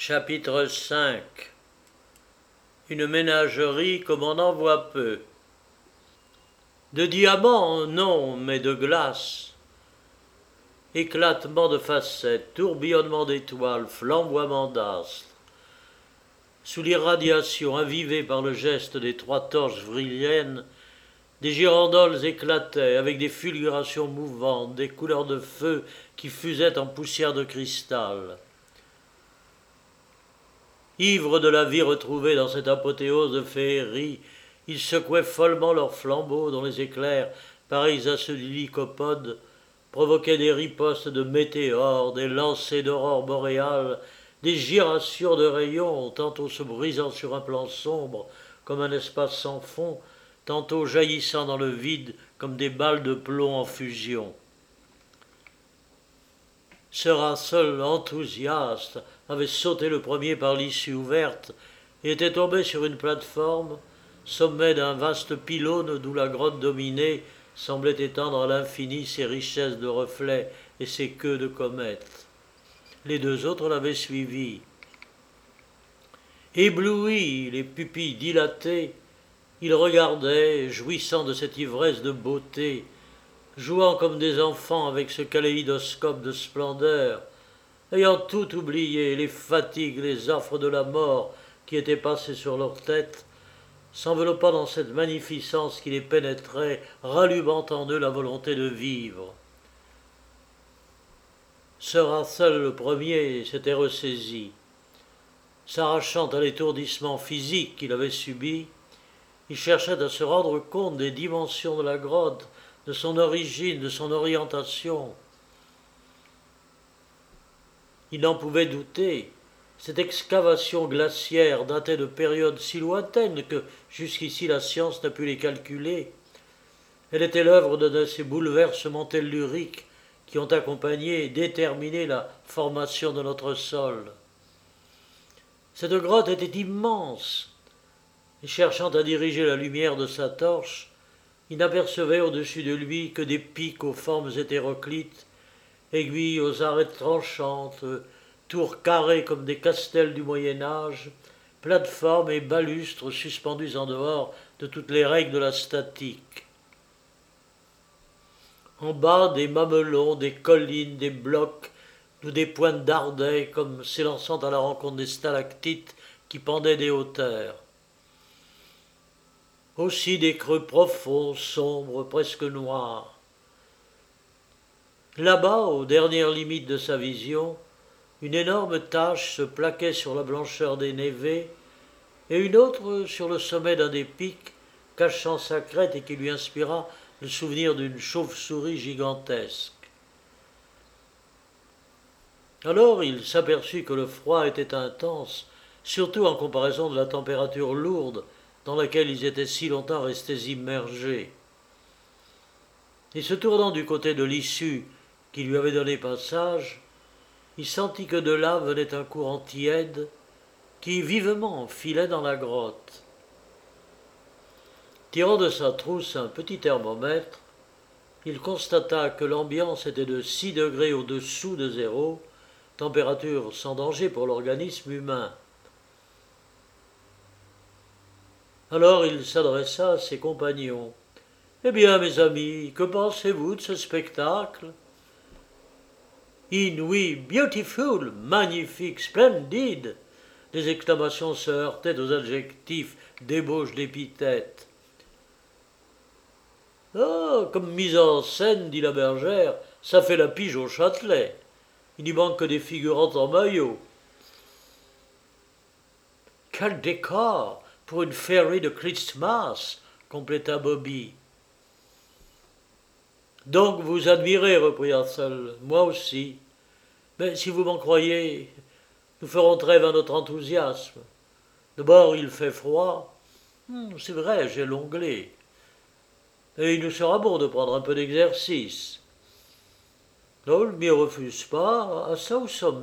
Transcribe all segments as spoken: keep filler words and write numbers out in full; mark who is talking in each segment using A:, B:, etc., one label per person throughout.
A: Chapitre cinq. Une ménagerie comme on en voit peu. De diamants, non, mais de glace. Éclatement de facettes, tourbillonnement d'étoiles, flamboiement d'astres. Sous l'irradiation avivée par le geste des trois torches vriliennes, des girandoles éclataient avec des fulgurations mouvantes, des couleurs de feu qui fusaient en poussière de cristal. Ivres de la vie retrouvée dans cette apothéose de féerie, ils secouaient follement leurs flambeaux dont les éclairs, pareils à ceux du lycopode, provoquaient des ripostes de météores, des lancers d'aurores boréales, des gyrations de rayons, tantôt se brisant sur un plan sombre comme un espace sans fond, tantôt jaillissant dans le vide comme des balles de plomb en fusion. Sera seul enthousiaste avait sauté le premier par l'issue ouverte et était tombé sur une plateforme, sommet d'un vaste pylône d'où la grotte dominée semblait étendre à l'infini ses richesses de reflets et ses queues de comètes. Les deux autres l'avaient suivi. Ébloui, les pupilles dilatées, ils regardaient, jouissant de cette ivresse de beauté, jouant comme des enfants avec ce kaléidoscope de splendeur, ayant tout oublié, les fatigues, les affres de la mort qui étaient passées sur leur tête, s'enveloppant dans cette magnificence qui les pénétrait, rallumant en eux la volonté de vivre. Sera seul le premier s'était ressaisi. S'arrachant à l'étourdissement physique qu'il avait subi, il cherchait à se rendre compte des dimensions de la grotte, de son origine, de son orientation. Il n'en pouvait douter. Cette excavation glaciaire datait de périodes si lointaines que jusqu'ici la science n'a pu les calculer. Elle était l'œuvre d'un de ces bouleversements telluriques qui ont accompagné et déterminé la formation de notre sol. Cette grotte était immense, et cherchant à diriger la lumière de sa torche, il n'apercevait au-dessus de lui que des pics aux formes hétéroclites, aiguilles aux arêtes tranchantes, tours carrées comme des castels du Moyen-Âge, plateformes et balustres suspendus en dehors de toutes les règles de la statique. En bas, des mamelons, des collines, des blocs, d'où des pointes dardaient comme s'élançant à la rencontre des stalactites qui pendaient des hauteurs. Aussi des creux profonds, sombres, presque noirs. Là-bas, aux dernières limites de sa vision, une énorme tache se plaquait sur la blancheur des névés et une autre sur le sommet d'un des pics, cachant sa crête et qui lui inspira le souvenir d'une chauve-souris gigantesque. Alors il s'aperçut que le froid était intense, surtout en comparaison de la température lourde dans laquelle ils étaient si longtemps restés immergés. Et se tournant du côté de l'issue qui lui avait donné passage, il sentit que de là venait un courant tiède qui vivement filait dans la grotte. Tirant de sa trousse un petit thermomètre, il constata que l'ambiance était de six degrés au-dessous de zéro, température sans danger pour l'organisme humain. Alors il s'adressa à ses compagnons. « Eh bien, mes amis, que pensez-vous de ce spectacle ?»« Inouï, beautiful, magnifique, splendide !» Des exclamations se heurtaient aux adjectifs d'ébauche d'épithètes. « Ah, comme mise en scène, dit la bergère, ça fait la pige au Châtelet. Il n'y manque que des figurantes en maillot. »« Quel décor pour une féerie de Christmas !» compléta Bobby. « Donc vous admirez, reprit Hassel, moi aussi. Mais si vous m'en croyez, nous ferons trêve à notre enthousiasme. D'abord, il fait froid. Hum, c'est vrai, j'ai l'onglet. Et il nous sera bon de prendre un peu d'exercice. Non, ne m'y refuse pas, à ça où sommes-nous ?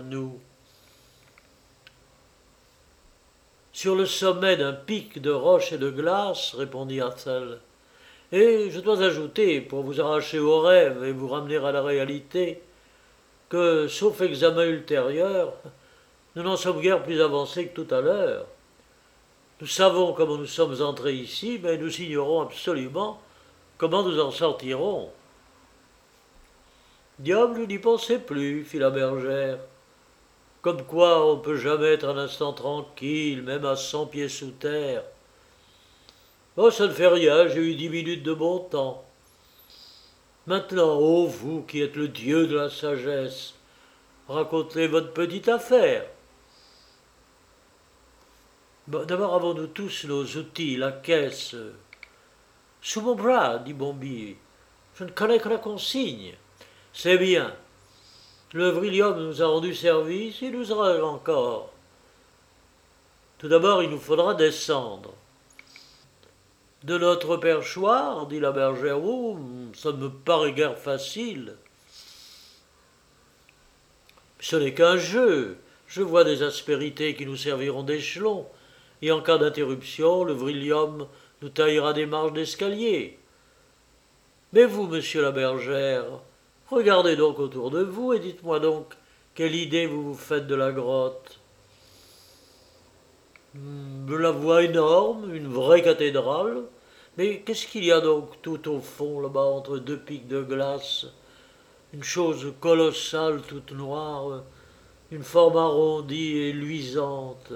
A: Sur le sommet d'un pic de roches et de glace, répondit Hassel. Et je dois ajouter, pour vous arracher au rêve et vous ramener à la réalité, que, sauf examen ultérieur, Nous n'en sommes guère plus avancés que tout à l'heure. Nous savons comment nous sommes entrés ici, mais nous ignorons absolument comment nous en sortirons. Diable, je n'y pensais plus, fit la bergère. Comme quoi on ne peut jamais être un instant tranquille, même à cent pieds sous terre. Oh, ça ne fait rien, j'ai eu dix minutes de bon temps. Maintenant, ô vous qui êtes le dieu de la sagesse, racontez votre petite affaire. Bon, d'abord avons-nous tous nos outils, la caisse. Sous mon bras, dit Bombi. Je ne connais que la consigne. C'est bien. Le Vrilium nous a rendu service, il nous en encore. Tout d'abord, il nous faudra descendre. De notre perchoir, dit la bergère, oh, ça ne me paraît guère facile. Ce n'est qu'un jeu. Je vois des aspérités qui nous serviront d'échelon, et en cas d'interruption, le Vrilium nous taillera des marches d'escalier. Mais vous, monsieur la bergère, regardez donc autour de vous et dites-moi donc quelle idée vous vous faites de la grotte. Je la vois énorme, une vraie cathédrale. Mais qu'est-ce qu'il y a donc tout au fond, là-bas, entre deux pics de glace? Une chose colossale, toute noire, une forme arrondie et luisante.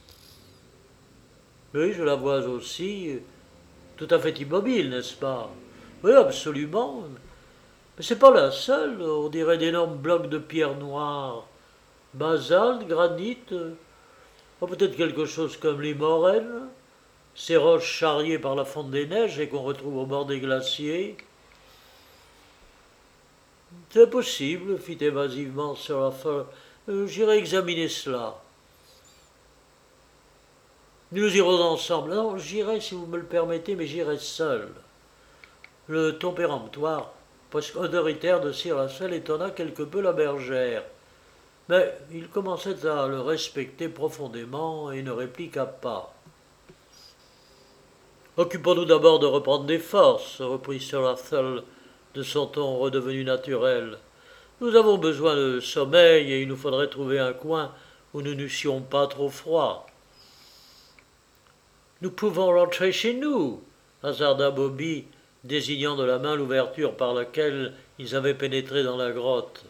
A: Oui, je la vois aussi, tout à fait immobile, n'est-ce pas? Oui, absolument. Mais c'est pas la seule, on dirait d'énormes blocs de pierre noire. Basalte, granit, oh, peut-être quelque chose comme les moraines, ces roches charriées par la fonte des neiges et qu'on retrouve au bord des glaciers. C'est possible, fit évasivement Sir Arthur. Euh, J'irai examiner cela. Nous irons ensemble. Non, j'irai si vous me le permettez, mais j'irai seul. Le ton péremptoire, presque autoritaire de Sir Russell étonna quelque peu la bergère. Mais il commençait à le respecter profondément et ne répliqua pas. Occupons-nous d'abord de reprendre des forces, reprit Sir Arthur de son ton redevenu naturel. Nous avons besoin de sommeil et il nous faudrait trouver un coin où nous n'eussions pas trop froid. Nous pouvons rentrer chez nous, hasarda Bobby, désignant de la main l'ouverture par laquelle ils avaient pénétré dans la grotte.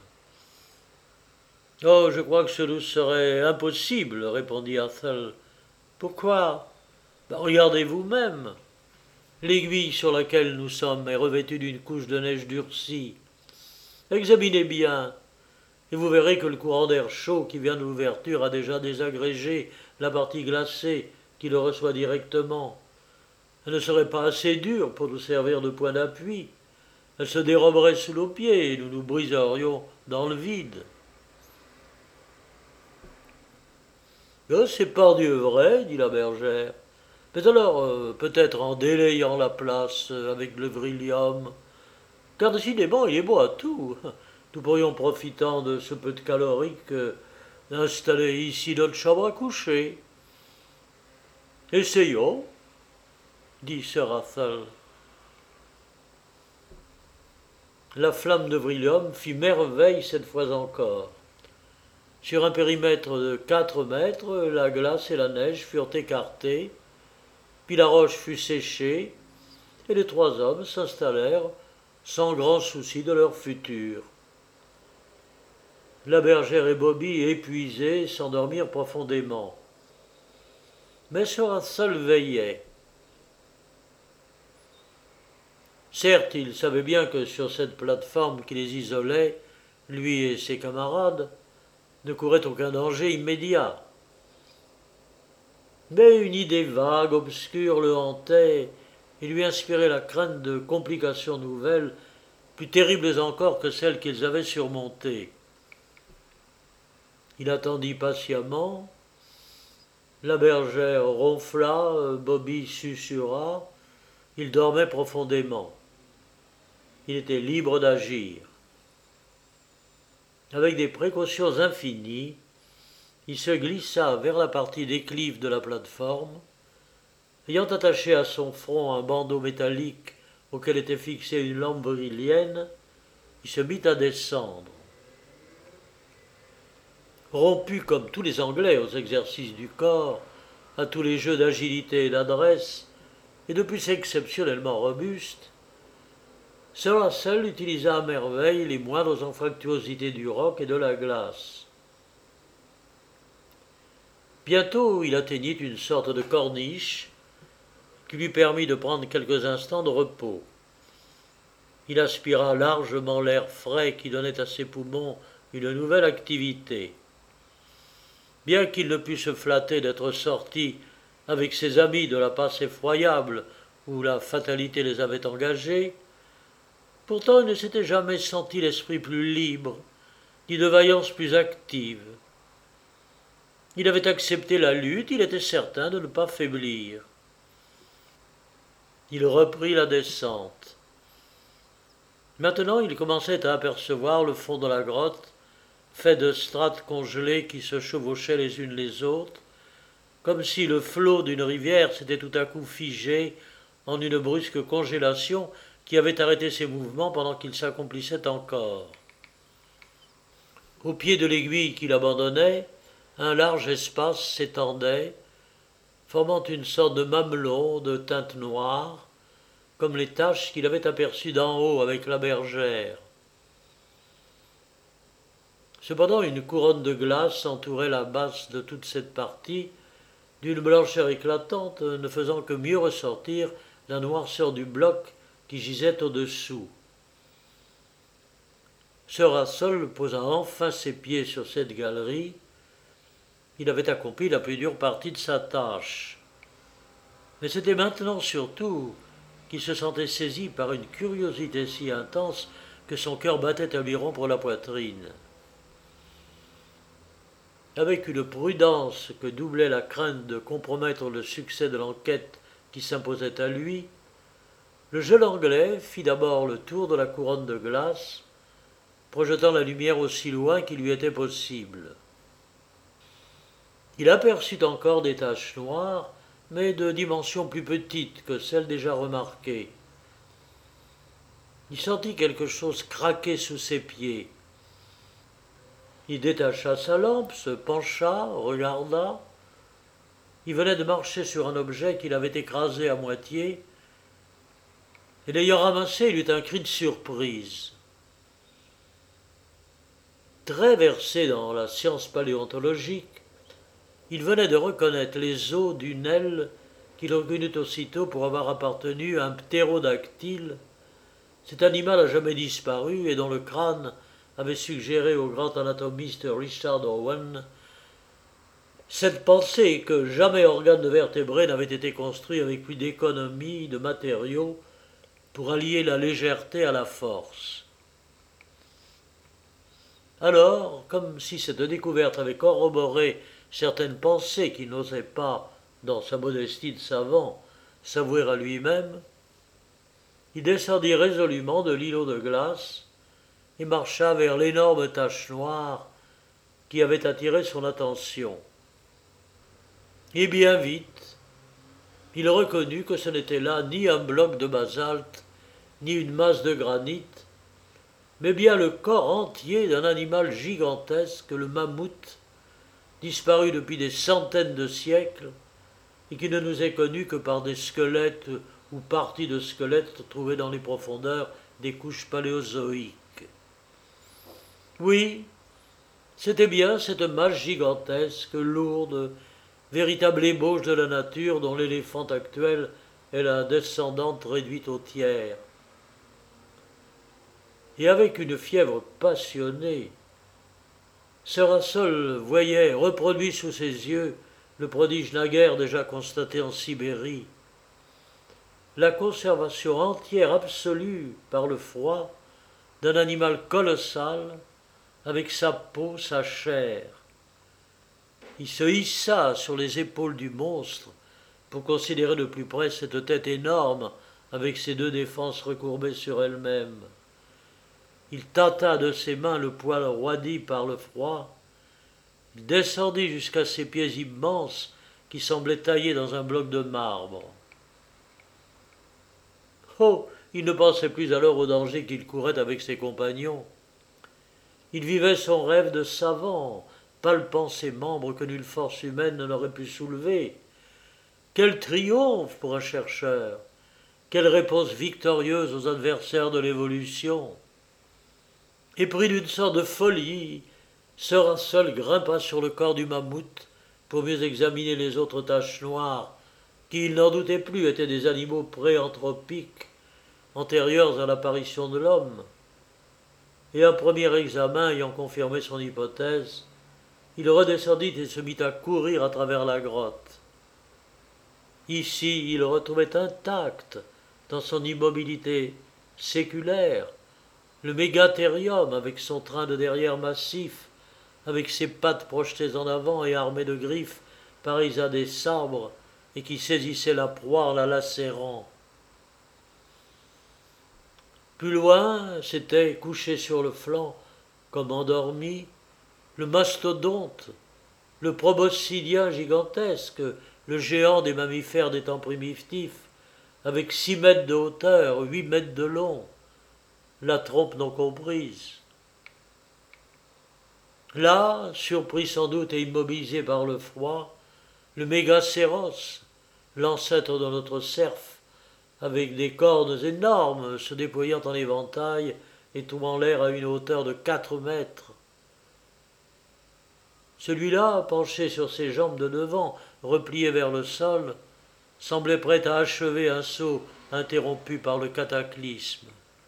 A: Oh, je crois que ce nous serait impossible, répondit Arthur. Pourquoi? Ben, regardez vous-même. L'aiguille sur laquelle nous sommes est revêtue d'une couche de neige durcie. Examinez bien, et vous verrez que le courant d'air chaud qui vient de l'ouverture a déjà désagrégé la partie glacée qui le reçoit directement. Elle ne serait pas assez dure pour nous servir de point d'appui. Elle se déroberait sous nos pieds et nous nous briserions dans le vide. Oh, c'est pardieu vrai, dit la bergère. Mais alors, euh, peut-être en délayant la place avec le Vrilium, car décidément il est beau à tout. Nous pourrions, profitant de ce peu de calorique, euh, installer ici notre chambre à coucher. Essayons, dit Sir Arthur. La flamme de Vrilium fit merveille cette fois encore. Sur un périmètre de quatre mètres, la glace et la neige furent écartées, puis la roche fut séchée, et les trois hommes s'installèrent sans grand souci de leur futur. La bergère et Bobby, épuisés, s'endormirent profondément. Mais Sir Arthur veillait. Certes, il savait bien que sur cette plateforme qui les isolait, lui et ses camarades, ne courait aucun danger immédiat. Mais une idée vague, obscure, le hantait et lui inspirait la crainte de complications nouvelles, plus terribles encore que celles qu'ils avaient surmontées. Il attendit patiemment. La bergère ronfla, Bobby susurra. Il dormait profondément. Il était libre d'agir. Avec des précautions infinies, il se glissa vers la partie déclive de la plateforme. Ayant attaché à son front un bandeau métallique auquel était fixée une lampe vrilienne, il se mit à descendre. rompu comme tous les Anglais aux exercices du corps, à tous les jeux d'agilité et d'adresse, et de plus exceptionnellement robuste, Sir Russell utilisa à merveille les moindres anfractuosités du roc et de la glace. Bientôt il atteignit une sorte de corniche qui lui permit de prendre quelques instants de repos. Il aspira largement l'air frais qui donnait à ses poumons une nouvelle activité. Bien qu'il ne pût se flatter d'être sorti avec ses amis de la passe effroyable où la fatalité les avait engagés, pourtant il ne s'était jamais senti l'esprit plus libre, ni de vaillance plus active. Il avait accepté la lutte, il était certain de ne pas faiblir. Il reprit la descente. Maintenant il commençait à apercevoir le fond de la grotte, fait de strates congelées qui se chevauchaient les unes les autres, comme si le flot d'une rivière s'était tout à coup figé en une brusque congélation qui avait arrêté ses mouvements pendant qu'il s'accomplissait encore. Au pied de l'aiguille qu'il abandonnait, un large espace s'étendait, formant une sorte de mamelon de teinte noire, comme les taches qu'il avait aperçues d'en haut avec la bergère. Cependant, une couronne de glace entourait la base de toute cette partie, d'une blancheur éclatante, ne faisant que mieux ressortir la noirceur du bloc qui gisait au-dessous. Sir Russell posa enfin ses pieds sur cette galerie. Il avait accompli la plus dure partie de sa tâche. Mais c'était maintenant surtout qu'il se sentait saisi par une curiosité si intense que son cœur battait à lui rompre la poitrine. Avec une prudence que doublait la crainte de compromettre le succès de l'enquête qui s'imposait à lui, le jeune Anglais fit d'abord le tour de la couronne de glace, projetant la lumière aussi loin qu'il lui était possible. Il aperçut encore des taches noires, mais de dimensions plus petites que celles déjà remarquées. Il sentit quelque chose craquer sous ses pieds. Il détacha sa lampe, se pencha, regarda. Il venait de marcher sur un objet qu'il avait écrasé à moitié, et l'ayant ramassé, il eut un cri de surprise. Très versé dans la science paléontologique, il venait de reconnaître les os d'une aile qu'il reconnut aussitôt pour avoir appartenu à un ptérodactyle. Cet animal n'a jamais disparu et dont le crâne avait suggéré au grand anatomiste Richard Owen cette pensée que jamais organe de vertébré n'avait été construit avec plus d'économie de matériaux pour allier la légèreté à la force. Alors, comme si cette découverte avait corroboré certaines pensées qu'il n'osait pas, dans sa modestie de savant, s'avouer à lui-même, il descendit résolument de l'îlot de glace et marcha vers l'énorme tache noire qui avait attiré son attention. Et bien vite, il reconnut que ce n'était là ni un bloc de basalte, ni une masse de granit, mais bien le corps entier d'un animal gigantesque, le mammouth, disparu depuis des centaines de siècles, et qui ne nous est connu que par des squelettes ou parties de squelettes trouvés dans les profondeurs des couches paléozoïques. Oui, c'était bien cette masse gigantesque, lourde, véritable ébauche de la nature dont l'éléphant actuel est la descendante réduite au tiers. Et avec une fièvre passionnée, Sir Russell voyait reproduit sous ses yeux le prodige naguère déjà constaté en Sibérie, la conservation entière absolue par le froid d'un animal colossal avec sa peau, sa chair. Il se hissa sur les épaules du monstre pour considérer de plus près cette tête énorme avec ses deux défenses recourbées sur elle-même. Il tâta de ses mains le poil roidi par le froid. Il descendit jusqu'à ses pieds immenses qui semblaient taillés dans un bloc de marbre. Oh, il ne pensait plus alors au danger qu'il courait avec ses compagnons. Il vivait son rêve de savant, palpant ses membres que nulle force humaine n'aurait pu soulever. Quel triomphe pour un chercheur! Quelle réponse victorieuse aux adversaires de l'évolution! Et pris d'une sorte de folie, Sir Russell grimpa sur le corps du mammouth pour mieux examiner les autres taches noires, qui, il n'en doutait plus, étaient des animaux préanthropiques, antérieurs à l'apparition de l'homme. Et un premier examen ayant confirmé son hypothèse, il redescendit et se mit à courir à travers la grotte. Ici, il retrouvait intact, dans son immobilité séculaire, le mégathérium avec son train de derrière massif, avec ses pattes projetées en avant et armées de griffes pareilles à des sabres et qui saisissaient la proie en la lacérant. Plus loin, c'était, couché sur le flanc, comme endormi, le mastodonte, le proboscidien gigantesque, le géant des mammifères des temps primitifs, avec six mètres de hauteur, huit mètres de long, la trompe non comprise. Là, surpris sans doute et immobilisé par le froid, le mégacéros, l'ancêtre de notre cerf, avec des cornes énormes se déployant en éventail et tombant l'air à une hauteur de quatre mètres. Celui-là, penché sur ses jambes de devant, replié vers le sol, semblait prêt à achever un saut interrompu par le cataclysme.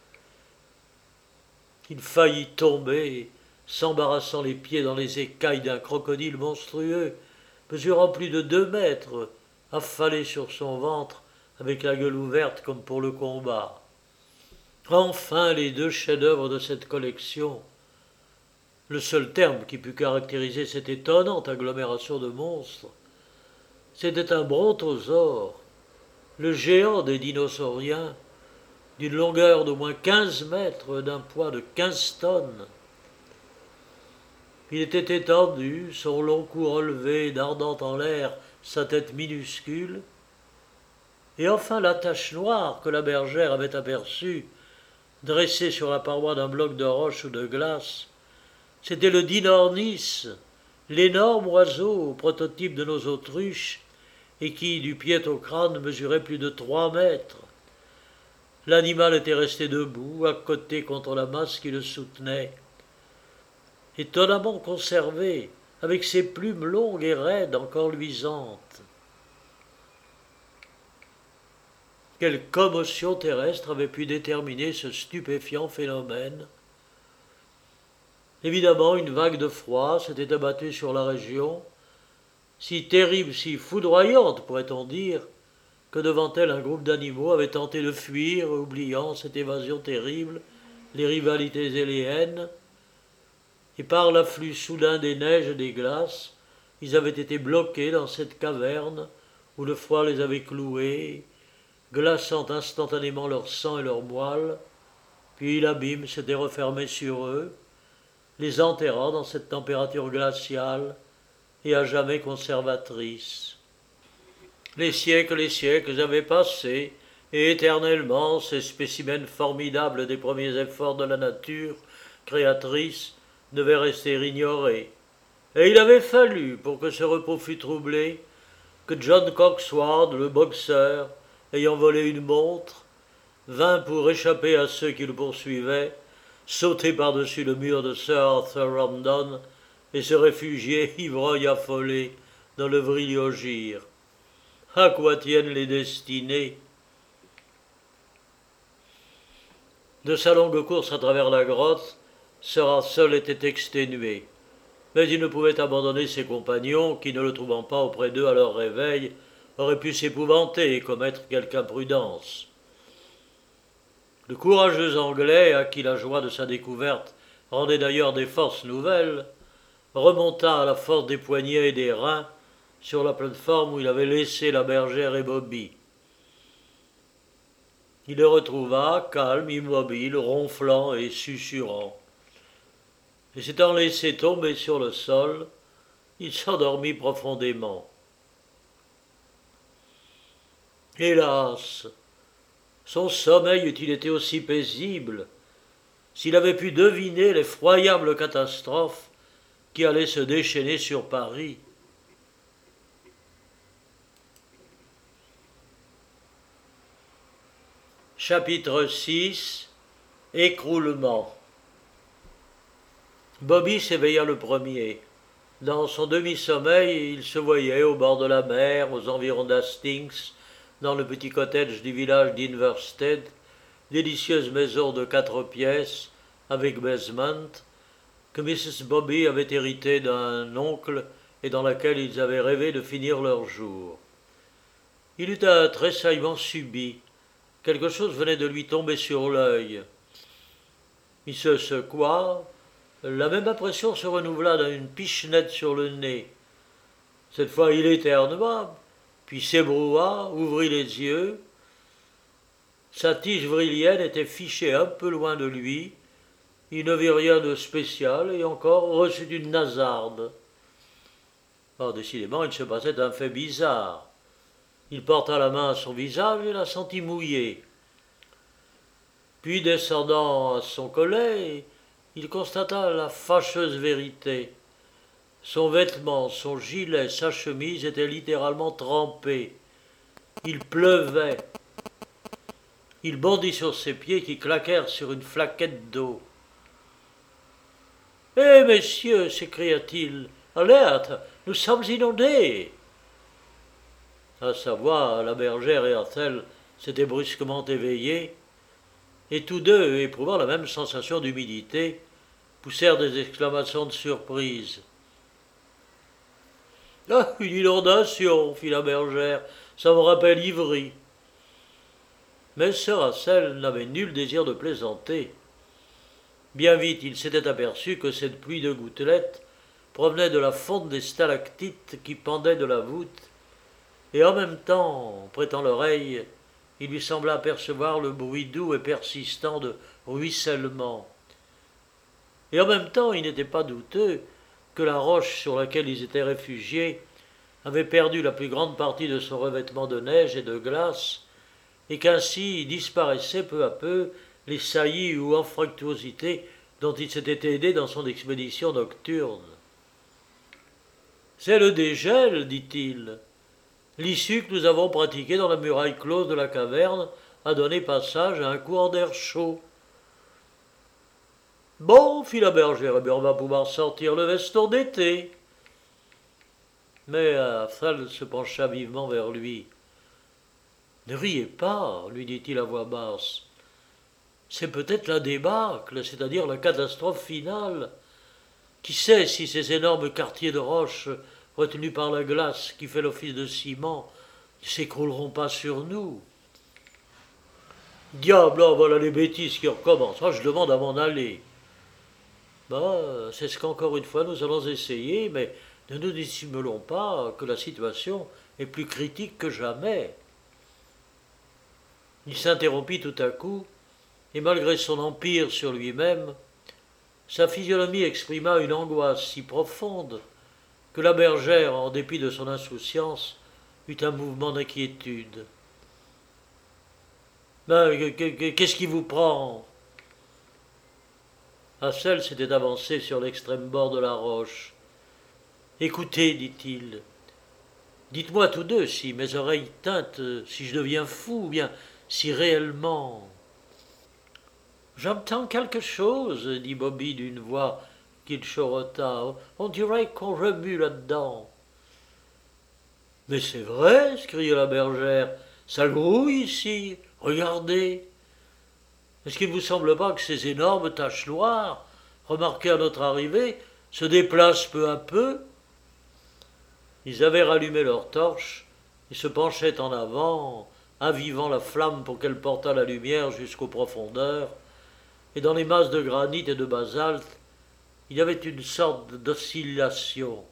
A: Il faillit tomber, s'embarrassant les pieds dans les écailles d'un crocodile monstrueux, mesurant plus de deux mètres, affalé sur son ventre, avec la gueule ouverte comme pour le combat. Enfin, les deux chefs-d'œuvre de cette collection, le seul terme qui pût caractériser cette étonnante agglomération de monstres, c'était un brontosaure, le géant des dinosauriens, d'une longueur d'au moins quinze mètres, d'un poids de quinze tonnes. Il était étendu, son long cou relevé, dardant en l'air sa tête minuscule, et enfin la tache noire que la bergère avait aperçue, dressée sur la paroi d'un bloc de roche ou de glace, c'était le Dinornis, l'énorme oiseau, prototype de nos autruches, et qui, du pied au crâne, mesurait plus de trois mètres. L'animal était resté debout, accoté contre la masse qui le soutenait. Étonnamment conservé, avec ses plumes longues et raides encore luisantes. Quelle commotion terrestre avait pu déterminer ce stupéfiant phénomène? Évidemment, une vague de froid s'était abattue sur la région, si terrible, si foudroyante, pourrait-on dire, que devant elle un groupe d'animaux avait tenté de fuir, oubliant cette évasion terrible, les rivalités et les haines, et par l'afflux soudain des neiges et des glaces, ils avaient été bloqués dans cette caverne où le froid les avait cloués, glaçant instantanément leur sang et leur moelle, puis l'abîme s'était refermé sur eux, les enterrant dans cette température glaciale et à jamais conservatrice. Les siècles et siècles avaient passé, et éternellement ces spécimens formidables des premiers efforts de la nature créatrice devaient rester ignorés. Et il avait fallu, pour que ce repos fût troublé, que John Coxswain, le boxeur, ayant volé une montre, vint pour échapper à ceux qui le poursuivaient, sauter par-dessus le mur de Sir Arthur Randon et se réfugier, ivrogne affolé, dans le Vrilliogire. À quoi tiennent les destinées? De sa longue course à travers la grotte, Sir Russell était exténué, mais il ne pouvait abandonner ses compagnons qui, ne le trouvant pas auprès d'eux à leur réveil, auraient pu s'épouvanter et commettre quelque imprudence. Le courageux Anglais, à qui la joie de sa découverte rendait d'ailleurs des forces nouvelles, remonta à la force des poignets et des reins sur la plateforme où il avait laissé la bergère et Bobby. Il le retrouva, calme, immobile, ronflant et susurrant. Et s'étant laissé tomber sur le sol, il s'endormit profondément. Hélas, son sommeil eût-il été aussi paisible s'il avait pu deviner l'effroyable catastrophe qui allait se déchaîner sur Paris. Chapitre six. Écroulement. Bobby s'éveilla le premier. Dans son demi-sommeil, il se voyait au bord de la mer, aux environs d'Hastings, dans le petit cottage du village d'Inverstead, délicieuse maison de quatre pièces, avec basement, que missus Bobby avait hérité d'un oncle et dans laquelle ils avaient rêvé de finir leur jour. Il eut un tressaillement subit. Quelque chose venait de lui tomber sur l'œil. Il se secoua. La même impression se renouvela d'une pichenette sur le nez. Cette fois, il éternua, puis s'ébroua, ouvrit les yeux. Sa tige vrilienne était fichée un peu loin de lui. Il ne vit rien de spécial et encore reçut une nasarde. Or, décidément, il se passait un fait bizarre. Il porta la main à son visage et la sentit mouillée. Puis, descendant à son collet, il constata la fâcheuse vérité. Son vêtement, son gilet, sa chemise étaient littéralement trempés. Il pleuvait. Il bondit sur ses pieds qui claquèrent sur une flaquette d'eau. « Eh, messieurs !» s'écria-t-il. « Alerte ! Nous sommes inondés !» À sa voix, la bergère et Arthel s'étaient brusquement éveillés, et tous deux, éprouvant la même sensation d'humidité, poussèrent des exclamations de surprise. « Ah, une inondation !» fit la bergère. « Ça me rappelle Ivry. » Mais sœur Hassel n'avait nul désir de plaisanter. Bien vite, il s'était aperçu que cette pluie de gouttelettes provenait de la fonte des stalactites qui pendaient de la voûte, et en même temps, prêtant l'oreille, il lui sembla apercevoir le bruit doux et persistant de ruissellement. Et en même temps, il n'était pas douteux que la roche sur laquelle ils étaient réfugiés avait perdu la plus grande partie de son revêtement de neige et de glace, et qu'ainsi disparaissaient peu à peu les saillies ou anfractuosités dont il s'était aidé dans son expédition nocturne. « C'est le dégel, dit-il. L'issue que nous avons pratiquée dans la muraille close de la caverne a donné passage à un courant d'air chaud. » « Bon, fit la bergère, eh bien on va pouvoir sortir le veston d'été. » Mais Athal se pencha vivement vers lui. « Ne riez pas, lui dit-il à voix basse. C'est peut-être la débâcle, c'est-à-dire la catastrophe finale. Qui sait si ces énormes quartiers de roche, retenus par la glace qui fait l'office de ciment, ne s'écrouleront pas sur nous. Diable, oh, voilà les bêtises qui recommencent. Oh, je demande à m'en aller. Ben, c'est ce qu'encore une fois nous allons essayer, mais ne nous dissimulons pas que la situation est plus critique que jamais. Il s'interrompit tout à coup, et malgré son empire sur lui-même, sa physionomie exprima une angoisse si profonde que la bergère, en dépit de son insouciance, eut un mouvement d'inquiétude. « Ben, qu'est-ce qui vous prend ?» Hassel s'était avancé sur l'extrême bord de la roche. « Écoutez, dit-il, dites-moi tous deux si mes oreilles tintent, si je deviens fou, ou bien si réellement... » « J'entends quelque chose, dit Bobby d'une voix qu'il chorota. On dirait qu'on remue là-dedans. Mais c'est vrai, s'écria la bergère. Ça grouille ici. Regardez. Est-ce qu'il ne vous semble pas que ces énormes taches noires, remarquées à notre arrivée, se déplacent peu à peu? Ils avaient rallumé leurs torches et se penchaient en avant, avivant la flamme pour qu'elle portât la lumière jusqu'aux profondeurs. Et dans les masses de granit et de basalte, il y avait une sorte d'oscillation.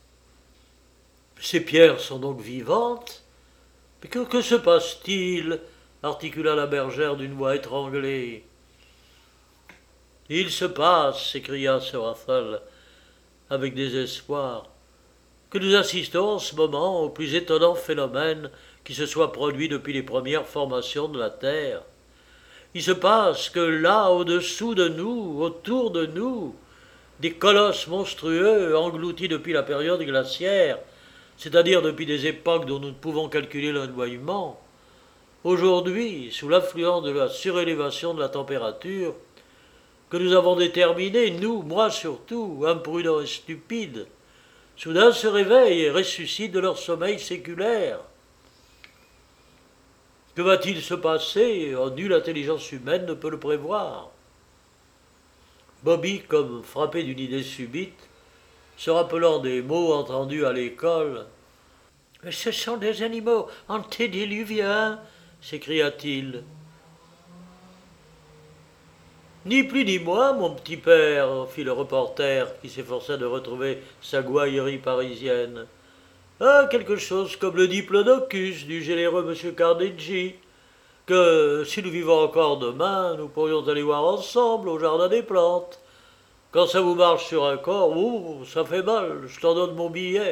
A: Ces pierres sont donc vivantes? Mais que, que se passe-t-il? Articula la bergère d'une voix étranglée. Il se passe, s'écria Sir Athel, avec désespoir, que nous assistons en ce moment au plus étonnant phénomène qui se soit produit depuis les premières formations de la Terre. Il se passe que là, au-dessous de nous, autour de nous, des colosses monstrueux engloutis depuis la période glaciaire, c'est-à-dire depuis des époques dont nous ne pouvons calculer l'éloignement, aujourd'hui, sous l'influence de la surélévation de la température, que nous avons déterminé, nous, moi surtout, imprudents et stupides, soudain se réveillent et ressuscitent de leur sommeil séculaire. Que va-t-il se passer? Nulle intelligence humaine ne peut le prévoir. Bobby, comme frappé d'une idée subite, se rappelant des mots entendus à l'école. « Ce sont des animaux antédiluviens !» s'écria-t-il. « Ni plus ni moins, mon petit père, fit le reporter, qui s'efforça de retrouver sa gouaillerie parisienne. Ah, quelque chose comme le diplodocus du généreux monsieur Carnegie, que, si nous vivons encore demain, nous pourrions aller voir ensemble au jardin des plantes. Quand ça vous marche sur un corps, ouh, ça fait mal, je t'en donne mon billet. »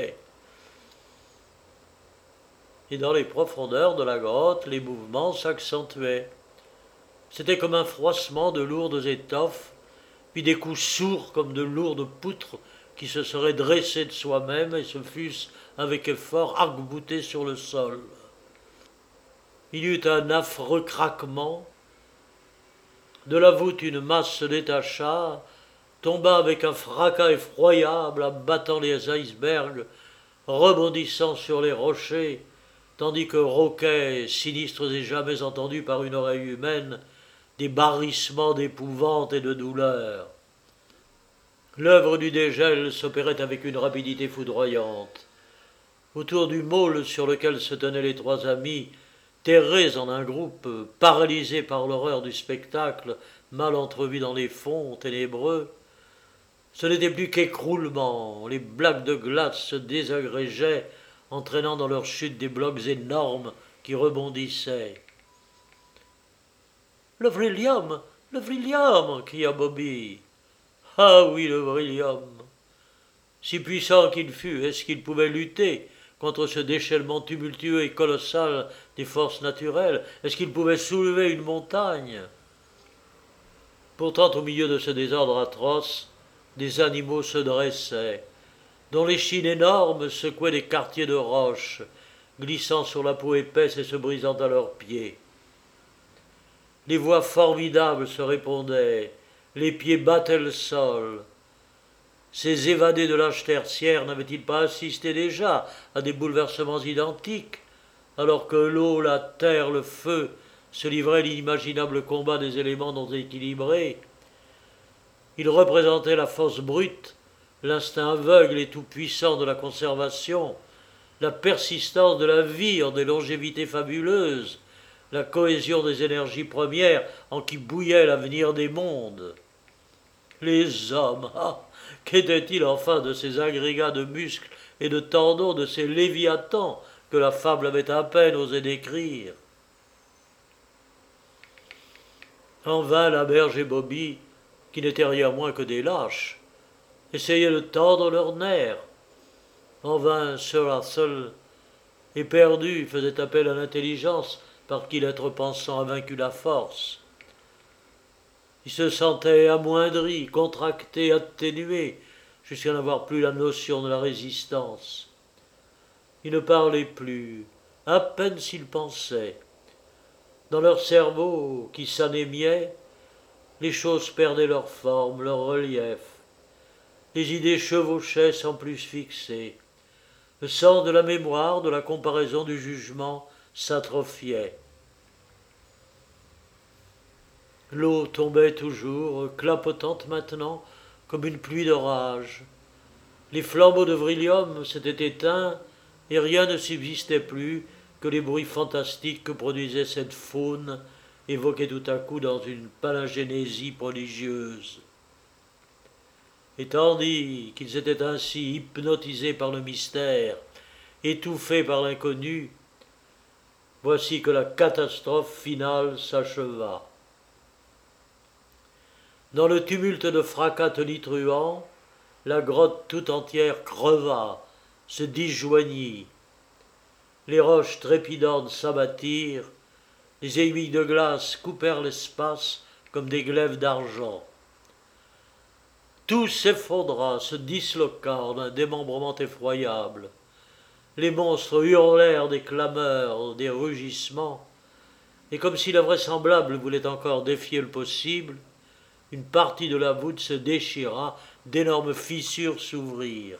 A: Et dans les profondeurs de la grotte, les mouvements s'accentuaient. C'était comme un froissement de lourdes étoffes, puis des coups sourds comme de lourdes poutres qui se seraient dressées de soi-même et se fussent avec effort arc-boutées sur le sol. Il y eut un affreux craquement. De la voûte, une masse se détacha, tomba avec un fracas effroyable, abattant les icebergs, rebondissant sur les rochers, tandis que rauquaient, sinistres et jamais entendus par une oreille humaine, des barrissements d'épouvante et de douleur. L'œuvre du dégel s'opérait avec une rapidité foudroyante. Autour du môle sur lequel se tenaient les trois amis, terrés en un groupe, paralysés par l'horreur du spectacle, mal entrevu dans les fonds ténébreux, ce n'était plus qu'écroulement, les blagues de glace se désagrégeaient, entraînant dans leur chute des blocs énormes qui rebondissaient. « Le Vrilium, le Vrilium !» cria Bobby. « Ah oui, le Vrilium !» Si puissant qu'il fût, est-ce qu'il pouvait lutter contre ce déchaînement tumultueux et colossal des forces naturelles? Est-ce qu'il pouvait soulever une montagne? Pourtant, au milieu de ce désordre atroce, des animaux se dressaient, dont les chines énormes secouaient des quartiers de roches, glissant sur la peau épaisse et se brisant à leurs pieds. Les voix formidables se répondaient, les pieds battaient le sol. Ces évadés de l'âge tertiaire n'avaient-ils pas assisté déjà à des bouleversements identiques, alors que l'eau, la terre, le feu se livraient l'imaginable combat des éléments non équilibrés? Ils représentaient la force brute, l'instinct aveugle et tout-puissant de la conservation, la persistance de la vie en des longévités fabuleuses, la cohésion des énergies premières en qui bouillait l'avenir des mondes. Les hommes, ah, qu'étaient-ils enfin de ces agrégats de muscles et de tendons, de ces léviathans que la fable avait à peine osé décrire? En vain la berge et Bobby, qui n'étaient rien moins que des lâches, essayaient de tordre leurs nerfs. En vain Sir Russell, éperdu, faisait appel à l'intelligence par qui l'être pensant a vaincu la force. Il se sentait amoindri, contracté, atténué, jusqu'à n'avoir plus la notion de la résistance. Il ne parlait plus, à peine s'il pensait. Dans leur cerveau, qui s'anémiait, les choses perdaient leur forme, leur relief. Les idées chevauchaient sans plus fixer. Le sens de la mémoire, de la comparaison, du jugement s'atrophiait. L'eau tombait toujours, clapotante maintenant, comme une pluie d'orage. Les flambeaux de Vrilium s'étaient éteints, et rien ne subsistait plus que les bruits fantastiques que produisait cette faune, évoqués tout à coup dans une palingénésie prodigieuse. Et tandis qu'ils étaient ainsi hypnotisés par le mystère, étouffés par l'inconnu, voici que la catastrophe finale s'acheva. Dans le tumulte de fracas tonitruants, la grotte tout entière creva, se disjoignit. Les roches trépidantes s'abattirent, les aiguilles de glace coupèrent l'espace comme des glaives d'argent. Tout s'effondra, se disloqua en un démembrement effroyable. Les monstres hurlèrent des clameurs, des rugissements, et comme si l'invraisemblable voulait encore défier le possible, une partie de la voûte se déchira, d'énormes fissures s'ouvrirent.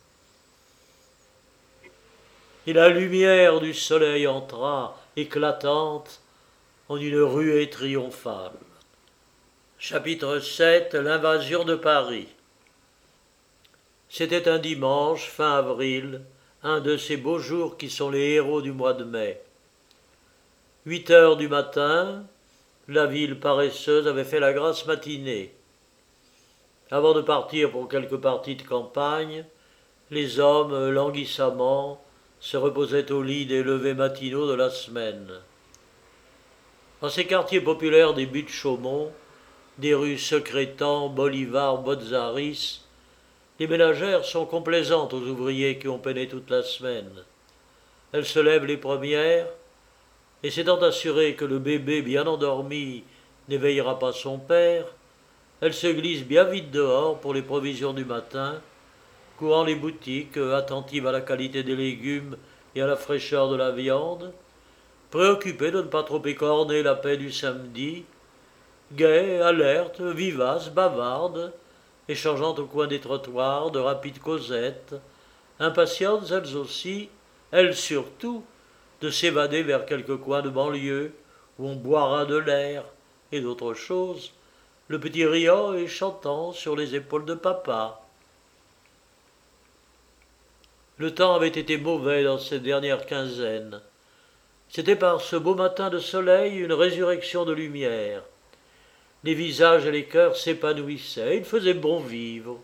A: Et la lumière du soleil entra, éclatante, en une ruée triomphale. Chapitre sept. L'invasion de Paris. C'était un dimanche, fin avril, un de ces beaux jours qui sont les héros du mois de mai. Huit heures du matin, la ville paresseuse avait fait la grasse matinée. Avant de partir pour quelques parties de campagne, les hommes, languissamment, se reposaient au lit des levers matinaux de la semaine. Dans ces quartiers populaires des buttes Chaumont, des rues Secrétan, Bolivar, Botzaris, les ménagères sont complaisantes aux ouvriers qui ont peiné toute la semaine. Elles se lèvent les premières, et s'étant assurées que le bébé bien endormi n'éveillera pas son père, elles se glissent bien vite dehors pour les provisions du matin, courant les boutiques, attentives à la qualité des légumes et à la fraîcheur de la viande, préoccupées de ne pas trop écorner la paix du samedi, gaies, alertes, vivaces, bavardes, échangeant au coin des trottoirs de rapides causettes, impatientes elles aussi, elles surtout, de s'évader vers quelque coin de banlieue où on boira de l'air et d'autres choses, le petit riant et chantant sur les épaules de papa. Le temps avait été mauvais dans cette dernière quinzaine. C'était par ce beau matin de soleil une résurrection de lumière. Les visages et les cœurs s'épanouissaient, il faisait bon vivre.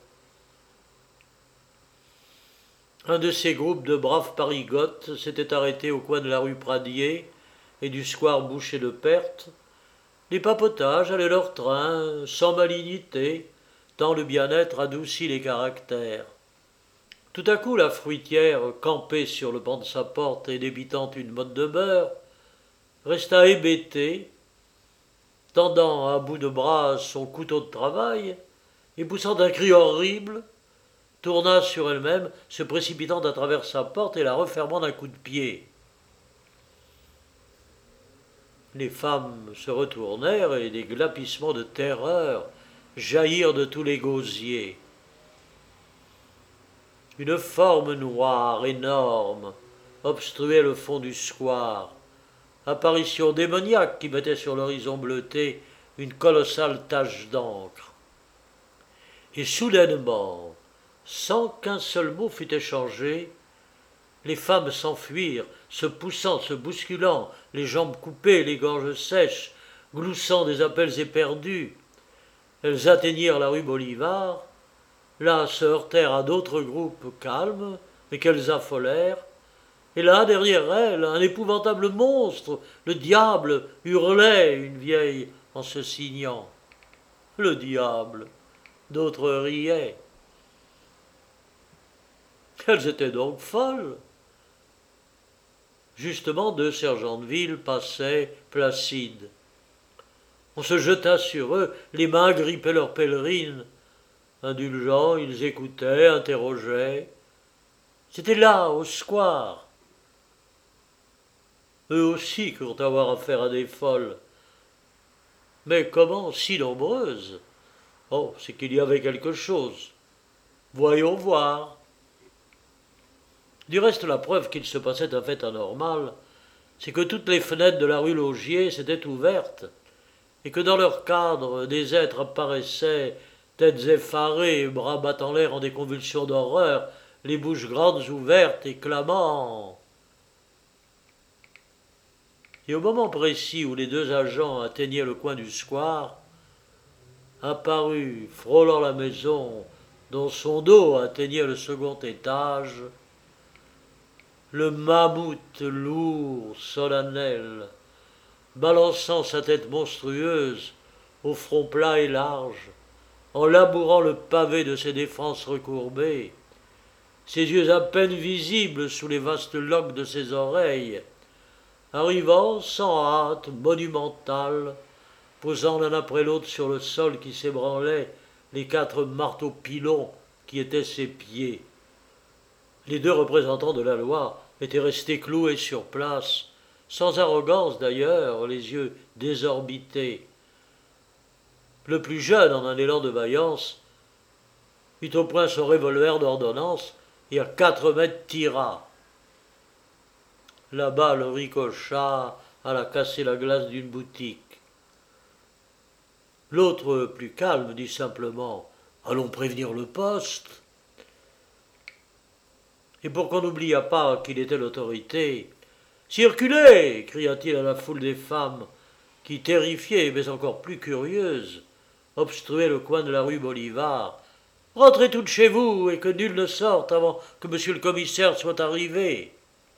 A: Un de ces groupes de braves parigotes s'était arrêté au coin de la rue Pradier et du square Boucher de Perthes. Les papotages allaient leur train, sans malignité, tant le bien-être adoucit les caractères. Tout à coup, la fruitière, campée sur le banc de sa porte et débitant une motte de beurre, resta hébétée, tendant à bout de bras son couteau de travail, et poussant un cri horrible, tourna sur elle-même, se précipitant à travers sa porte et la refermant d'un coup de pied. Les femmes se retournèrent et des glapissements de terreur jaillirent de tous les gosiers. Une forme noire, énorme, obstruait le fond du square, apparition démoniaque qui mettait sur l'horizon bleuté une colossale tache d'encre. Et soudainement, sans qu'un seul mot fût échangé, les femmes s'enfuirent, se poussant, se bousculant, les jambes coupées, les gorges sèches, gloussant des appels éperdus. Elles atteignirent la rue Bolivar, là se heurtèrent à d'autres groupes calmes, mais qu'elles affolèrent, et là, derrière elles, un épouvantable monstre, le diable, hurlait une vieille en se signant. Le diable, d'autres riaient. Elles étaient donc folles. Justement, deux sergents de ville passaient placides. On se jeta sur eux, les mains agrippaient leurs pèlerines. Indulgents, ils écoutaient, interrogeaient. C'était là, au square. Eux aussi crurent avoir affaire à des folles. Mais comment si nombreuses? Oh, c'est qu'il y avait quelque chose. Voyons voir. Du reste, la preuve qu'il se passait un fait anormal, c'est que toutes les fenêtres de la rue Laugier s'étaient ouvertes, et que dans leur cadre, des êtres apparaissaient, têtes effarées, bras battant l'air en des convulsions d'horreur, les bouches grandes ouvertes et clamant. Et au moment précis où les deux agents atteignaient le coin du square, apparut, frôlant la maison, dont son dos atteignait le second étage, le mammouth lourd, solennel, balançant sa tête monstrueuse au front plat et large, en labourant le pavé de ses défenses recourbées, ses yeux à peine visibles sous les vastes loques de ses oreilles, arrivant sans hâte, monumental, posant l'un après l'autre sur le sol qui s'ébranlait les quatre marteaux pilons qui étaient ses pieds. Les deux représentants de la loi étaient restés cloués sur place, sans arrogance d'ailleurs, les yeux désorbités. Le plus jeune, en un élan de vaillance, mit au point son revolver d'ordonnance et à quatre mètres tira. La balle ricocha, alla casser la glace d'une boutique. L'autre, plus calme, dit simplement « Allons prévenir le poste ». Et pour qu'on n'oubliât pas qu'il était l'autorité, « Circulez » cria-t-il à la foule des femmes, qui, terrifiées mais encore plus curieuses, obstruaient le coin de la rue Bolivar. « Rentrez toutes chez vous et que nul ne sorte avant que monsieur le commissaire soit arrivé. »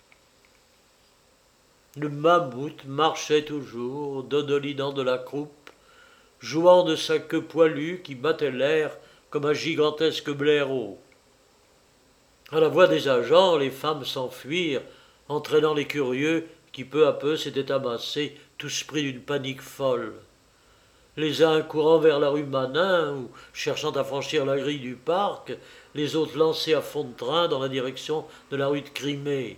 A: Le mammouth marchait toujours, dodelinant de la croupe, jouant de sa queue poilue qui battait l'air comme un gigantesque blaireau. À la voix des agents, les femmes s'enfuirent, entraînant les curieux qui peu à peu s'étaient amassés, tous pris d'une panique folle. Les uns courant vers la rue Manin ou cherchant à franchir la grille du parc, les autres lancés à fond de train dans la direction de la rue de Crimée.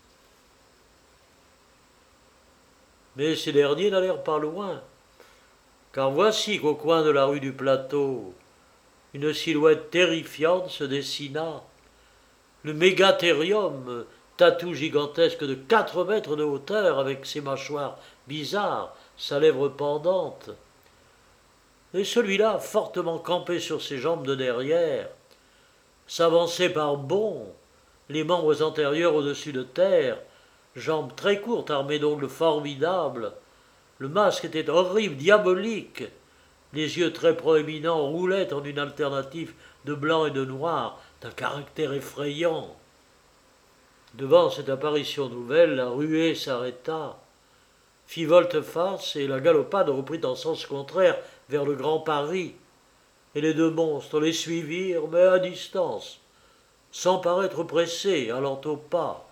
A: Mais ces derniers n'allèrent pas loin, car voici qu'au coin de la rue du Plateau, une silhouette terrifiante se dessina. Le mégathérium, tatou gigantesque de quatre mètres de hauteur, avec ses mâchoires bizarres, sa lèvre pendante. Et celui-là, fortement campé sur ses jambes de derrière, s'avançait par bonds, les membres antérieurs au-dessus de terre, jambes très courtes armées d'ongles formidables. Le masque était horrible, diabolique. Les yeux très proéminents roulaient en une alternative de blanc et de noir, d'un caractère effrayant. Devant cette apparition nouvelle, la ruée s'arrêta, fit volte-face et la galopade reprit en sens contraire vers le Grand Paris. Et les deux monstres les suivirent, mais à distance, sans paraître pressés, allant au pas.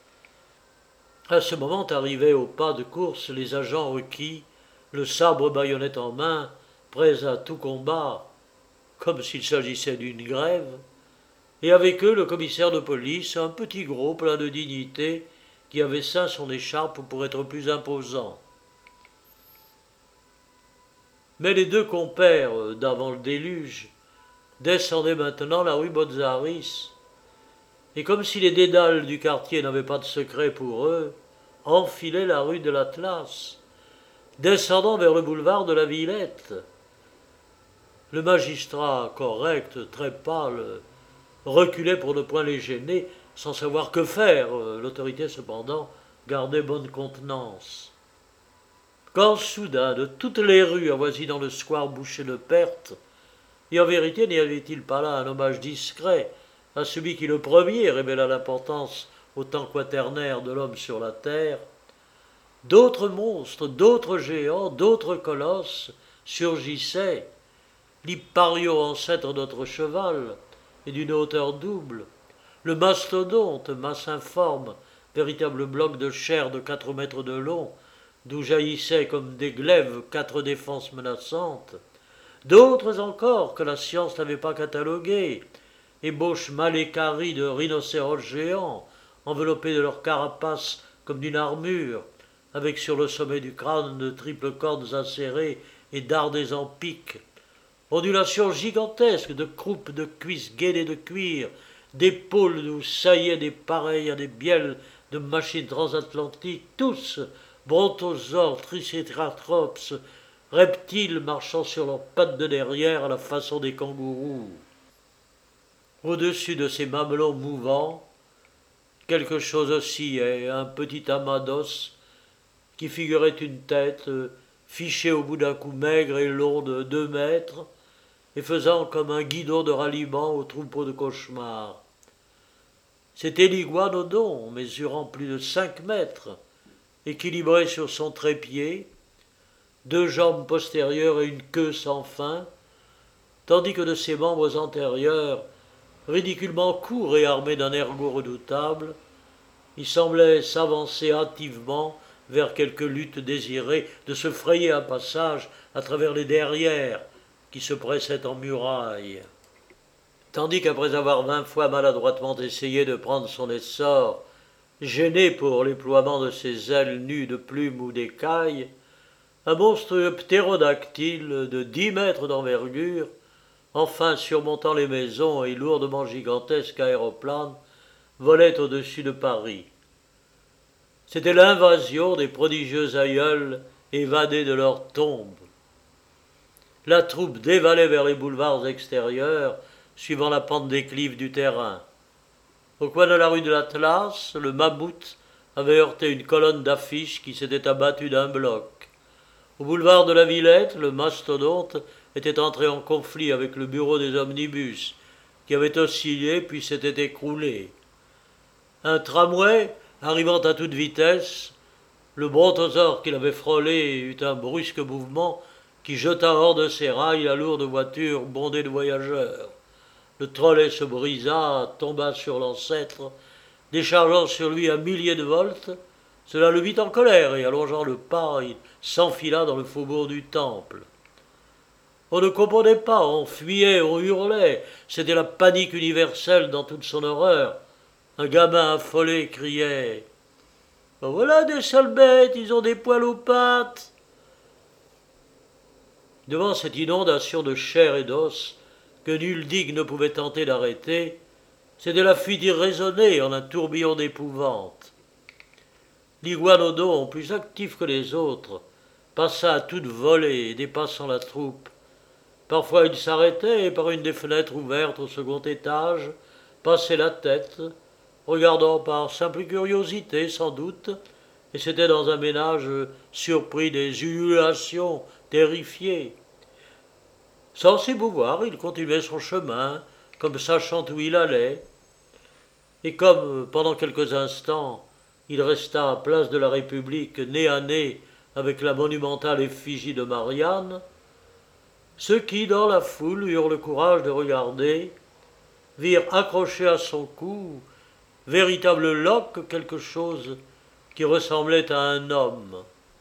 A: À ce moment arrivaient au pas de course les agents requis, le sabre baïonnette en main, prêts à tout combat, comme s'il s'agissait d'une grève, et avec eux le commissaire de police, un petit gros plein de dignité, qui avait ceint son écharpe pour être plus imposant. Mais les deux compères d'avant le déluge descendaient maintenant la rue Botzaris, et comme si les dédales du quartier n'avaient pas de secret pour eux, enfilaient la rue de l'Atlas, descendant vers le boulevard de la Villette. Le magistrat, correct, très pâle, reculait pour ne point les gêner, sans savoir que faire. L'autorité, cependant, gardait bonne contenance. Quand soudain, de toutes les rues avoisinant le square bouché de pertes, et en vérité n'y avait-il pas là un hommage discret à celui qui le premier révéla l'importance autant quaternaire de l'homme sur la terre, d'autres monstres, d'autres géants, d'autres colosses surgissaient, l'Hippario ancêtre de notre cheval, et d'une hauteur double, le mastodonte, masse informe, véritable bloc de chair de quatre mètres de long, d'où jaillissaient comme des glaives quatre défenses menaçantes, d'autres encore que la science n'avait pas catalogués, ébauches mal équarries de rhinocéros géants, enveloppés de leur carapace comme d'une armure, avec sur le sommet du crâne de triples cordes acérées et dardées en pique, ondulations gigantesques de croupes de cuisses gainées de cuir, d'épaules d'où saillaient des pareils à des bielles de machines transatlantiques, tous brontosaures, tricératops, reptiles marchant sur leurs pattes de derrière à la façon des kangourous. Au-dessus de ces mamelons mouvants, quelque chose oscillait, un petit amas d'os qui figurait une tête, fichée au bout d'un cou maigre et long de deux mètres, et faisant comme un guidon de ralliement au troupeau de cauchemars. C'était l'iguanodon, mesurant plus de cinq mètres, équilibré sur son trépied, deux jambes postérieures et une queue sans fin, tandis que de ses membres antérieurs, ridiculement courts et armés d'un ergot redoutable, il semblait s'avancer hâtivement vers quelque lutte désirée de se frayer un passage à travers les derrières, qui se pressaient en muraille. Tandis qu'après avoir vingt fois maladroitement essayé de prendre son essor, gêné pour l'éploiement de ses ailes nues de plumes ou d'écailles, un monstrueux ptérodactyle de dix mètres d'envergure, enfin surmontant les maisons et lourdement gigantesque aéroplane, volait au-dessus de Paris. C'était l'invasion des prodigieux aïeuls évadés de leur tombe. La troupe dévalait vers les boulevards extérieurs, suivant la pente déclive du terrain. Au coin de la rue de l'Atlas, le mammouth avait heurté une colonne d'affiches qui s'était abattue d'un bloc. Au boulevard de la Villette, le mastodonte était entré en conflit avec le bureau des omnibus, qui avait oscillé puis s'était écroulé. Un tramway, arrivant à toute vitesse, le brontosaure qui l'avait frôlé eut un brusque mouvement qui jeta hors de ses rails la lourde voiture bondée de voyageurs. Le trolley se brisa, tomba sur l'ancêtre, déchargeant sur lui un millier de volts. Cela le mit en colère et, allongeant le pas, il s'enfila dans le faubourg du Temple. On ne comprenait pas, on fuyait, on hurlait, c'était la panique universelle dans toute son horreur. Un gamin affolé criait « Ben voilà des sales bêtes, ils ont des poils aux pattes !» Devant cette inondation de chair et d'os, que nul digue ne pouvait tenter d'arrêter, c'était la fuite irraisonnée en un tourbillon d'épouvante. L'iguanodon, plus actif que les autres, passa à toute volée, dépassant la troupe. Parfois il s'arrêtait et par une des fenêtres ouvertes au second étage, passait la tête, regardant par simple curiosité sans doute, et c'était dans un ménage surpris des ululations terrifiées. Sans s'ébouvoir, il continuait son chemin, comme sachant où il allait, et comme, pendant quelques instants, il resta à place de la République nez à nez avec la monumentale effigie de Marianne, ceux qui, dans la foule, eurent le courage de regarder, virent accroché à son cou, véritable loque, quelque chose qui ressemblait à un homme.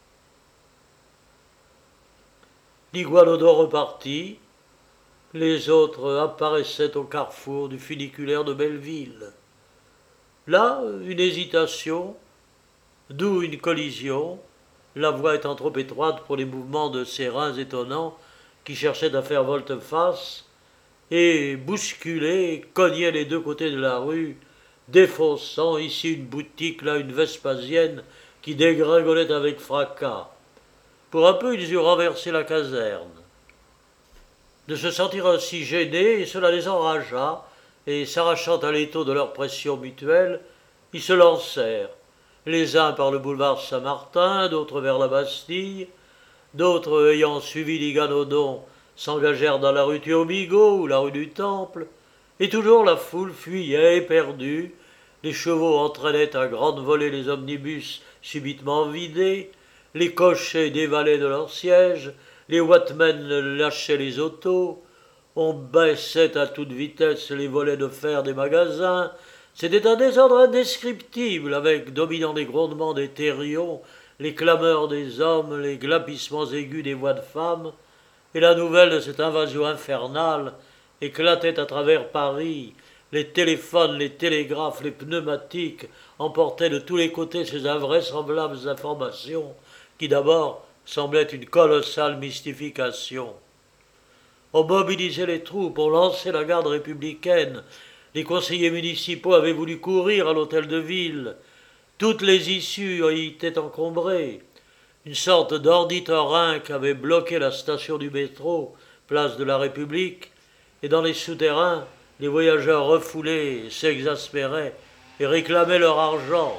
A: L'iguanodon repartit, les autres apparaissaient au carrefour du funiculaire de Belleville. Là, une hésitation, d'où une collision, la voie étant trop étroite pour les mouvements de ces reins étonnants qui cherchaient à faire volte-face, et, bousculés, cognaient les deux côtés de la rue, défonçant ici une boutique, là une Vespasienne, qui dégringolait avec fracas. Pour un peu, ils eurent renversé la caserne. De se sentir ainsi gênés, cela les enragea, et s'arrachant à l'étau de leur pression mutuelle, ils se lancèrent, les uns par le boulevard Saint-Martin, d'autres vers la Bastille, d'autres, ayant suivi l'iguanodon, s'engagèrent dans la rue Turbigo ou la rue du Temple, et toujours la foule fuyait éperdue, les chevaux entraînaient à grande volée les omnibus subitement vidés, les cochers dévalaient de leurs sièges, les watmen lâchaient les autos, on baissait à toute vitesse les volets de fer des magasins. C'était un désordre indescriptible, avec, dominant les grondements des terrions, les clameurs des hommes, les glapissements aigus des voix de femmes, et la nouvelle de cette invasion infernale éclatait à travers Paris. Les téléphones, les télégraphes, les pneumatiques emportaient de tous les côtés ces invraisemblables informations qui d'abord semblaient une colossale mystification. On mobilisait les troupes, on lançait la garde républicaine, les conseillers municipaux avaient voulu courir à l'hôtel de ville, toutes les issues y étaient encombrées. Une sorte d'ornithorynque avait bloqué la station du métro, place de la République, et dans les souterrains, les voyageurs refoulés s'exaspéraient et réclamaient leur argent.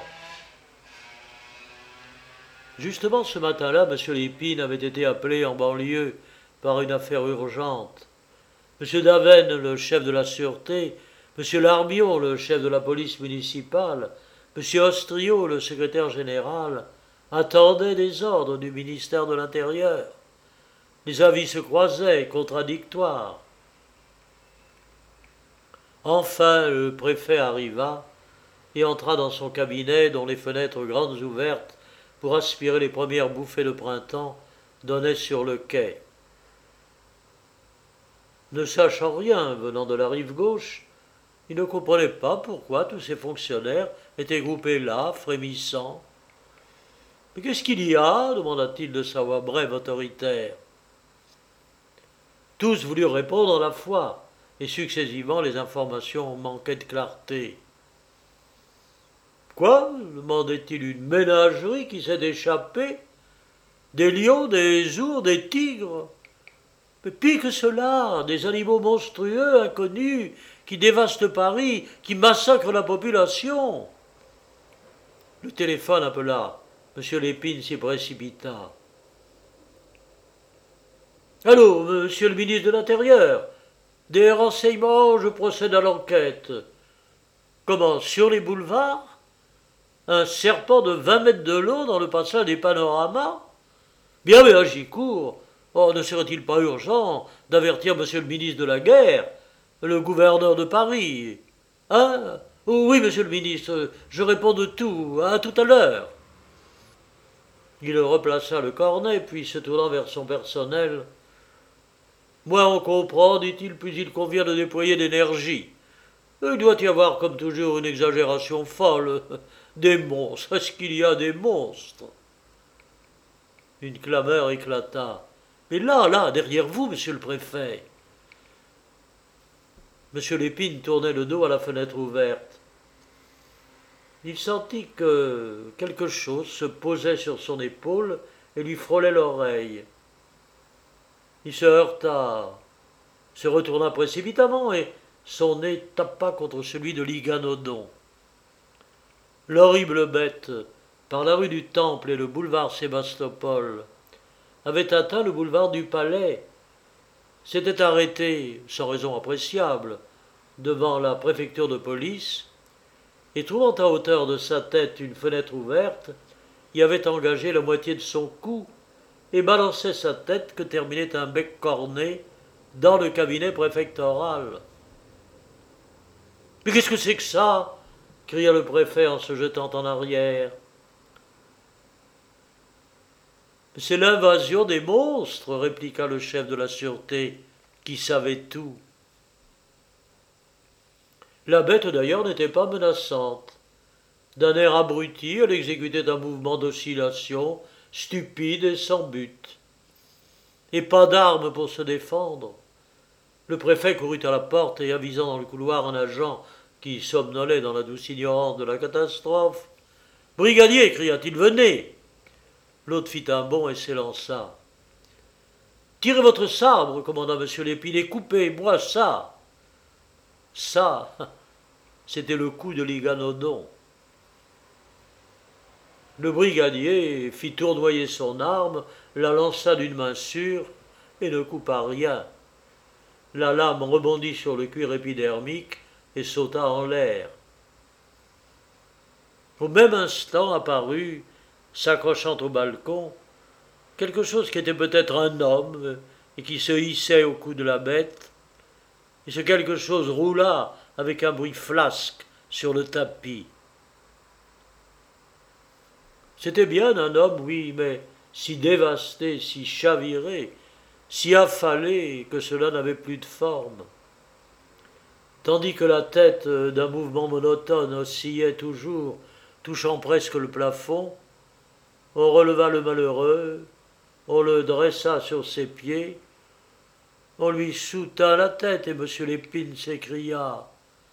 A: Justement ce matin-là, M. Lépine avait été appelé en banlieue par une affaire urgente. M. Daven, le chef de la sûreté, M. Larmion, le chef de la police municipale, M. Ostrio, le secrétaire général, attendaient des ordres du ministère de l'Intérieur. Les avis se croisaient, contradictoires. Enfin, le préfet arriva et entra dans son cabinet dont les fenêtres grandes ouvertes pour aspirer les premières bouffées de printemps donnaient sur le quai. Ne sachant rien venant de la rive gauche, il ne comprenait pas pourquoi tous ces fonctionnaires étaient groupés là, frémissants. « Mais qu'est-ce qu'il y a » demanda-t-il de sa voix brève autoritaire. Tous voulurent répondre à la fois, et successivement les informations manquaient de clarté. « Quoi » demandait-il, « une ménagerie qui s'est échappée? Des lions, des ours, des tigres? Mais pis que cela, des animaux monstrueux, inconnus, qui dévastent Paris, qui massacrent la population. » Le téléphone appela. M. Lépine s'y précipita. « Allô, monsieur le ministre de l'Intérieur, des renseignements, je procède à l'enquête. » Comment, sur les boulevards? Un serpent de vingt mètres de long dans le passage des panoramas? Bien, mais là j'y cours. Oh, ne serait-il pas urgent d'avertir monsieur le ministre de la Guerre, le gouverneur de Paris? Hein? Oh, oui, monsieur le ministre, je réponds de tout, à tout à l'heure. Il replaça le cornet, puis se tournant vers son personnel. Moins on comprend, dit-il, plus il convient de déployer d'énergie. Il doit y avoir, comme toujours, une exagération folle. Des monstres, est-ce qu'il y a des monstres? Une clameur éclata. Mais là, là, derrière vous, monsieur le préfet. Monsieur Lépine tournait le dos à la fenêtre ouverte. Il sentit que quelque chose se posait sur son épaule et lui frôlait l'oreille. Il se heurta, se retourna précipitamment et son nez tapa contre celui de l'Iganodon. L'horrible bête, par la rue du Temple et le boulevard Sébastopol, avait atteint le boulevard du Palais, s'était arrêté, sans raison appréciable, devant la préfecture de police, et trouvant à hauteur de sa tête une fenêtre ouverte, y avait engagé la moitié de son cou et balançait sa tête que terminait un bec corné dans le cabinet préfectoral. « Mais qu'est-ce que c'est que ça ?» cria le préfet en se jetant en arrière. « C'est l'invasion des monstres, » répliqua le chef de la sûreté, qui savait tout. La bête d'ailleurs n'était pas menaçante. D'un air abruti, elle exécutait un mouvement d'oscillation, stupide et sans but. Et pas d'armes pour se défendre. Le préfet courut à la porte et, avisant dans le couloir un agent qui somnolait dans la douce ignorance de la catastrophe, « Brigadier » cria-t-il, « venez !» L'autre fit un bond et s'élança. « Tirez votre sabre » commanda M. Lépine, « et coupez, moi ça !» Ça, c'était le coup de l'Iganodon. Le brigadier fit tournoyer son arme, la lança d'une main sûre et ne coupa rien. La lame rebondit sur le cuir épidermique et sauta en l'air. Au même instant apparut, s'accrochant au balcon, quelque chose qui était peut-être un homme et qui se hissait au cou de la bête, et ce quelque chose roula avec un bruit flasque sur le tapis. C'était bien un homme, oui, mais si dévasté, si chaviré, si affalé que cela n'avait plus de forme. Tandis que la tête d'un mouvement monotone oscillait toujours, touchant presque le plafond, on releva le malheureux, on le dressa sur ses pieds, on lui soutint la tête et M. Lépine s'écria